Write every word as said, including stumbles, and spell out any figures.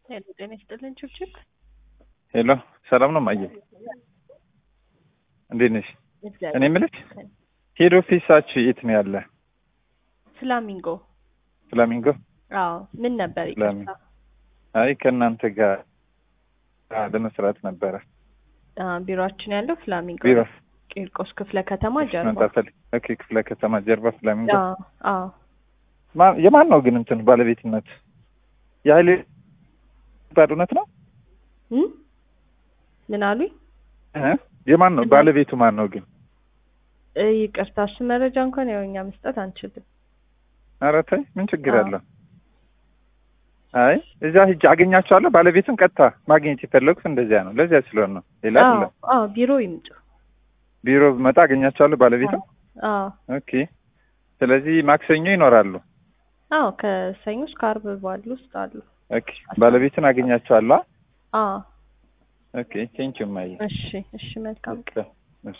ሄሎ ጤና ይስጥልኝ ችብችብ። ሄሎ ሰላም ነው ማየ? እንዴት ነሽ? እኔ የምልሽ ሄድ ኦፊሳችሁ የት ነው ያለ? ፍላሚንጎ። ፍላሚንጎ? አዎ ምን ነበር ይቅርታ? አይ ከእናንተ ጋር ለመስራት ነበረ። አዎ ቢሮአችን ያለው ፍላሚንጎ ቢሮ ቂርቆስ ክፍለ ከተማ ጀርባ። ኦኬ ክፍለ ከተማ ጀርባ ፍላሚንጎ። አዎ አዎ። ማን የማን ነው ግን እንትን ባለቤትነት? የኃይሌ ባዱነት ነው? እም ምን አሉኝ? እ የማን ነው ባለቤቱ ማን ነው ግን? ይቅርታ እሱ መረጃ እንኳን ያው እኛ መስጠት አንችልም። ኧረ ተይ ምን ችግር አለው? አይ እዛ ሂጅ አገኛቸዋለሁ። ባለቤቱን ቀጥታ ማግኘት የፈለኩት እንደዚያ ነው። ለዚያ ስለሆነ ነው። ሌላ አይደለም። አዎ ቢሮ ይምጡ። ቢሮ መጣ አገኛቸዋለሁ ባለቤቱን። አዎ ኦኬ። ስለዚህ ማክሰኞ ይኖራሉ? አዎ ከሰኞ እስከ ዓርብ ባሉ ውስጥ አሉ። ኦኬ ባለቤቱን አገኛቸዋለሁ። አዎ ኦኬ ቴንኪው ማይ። እሺ እሺ መልካም ቀን።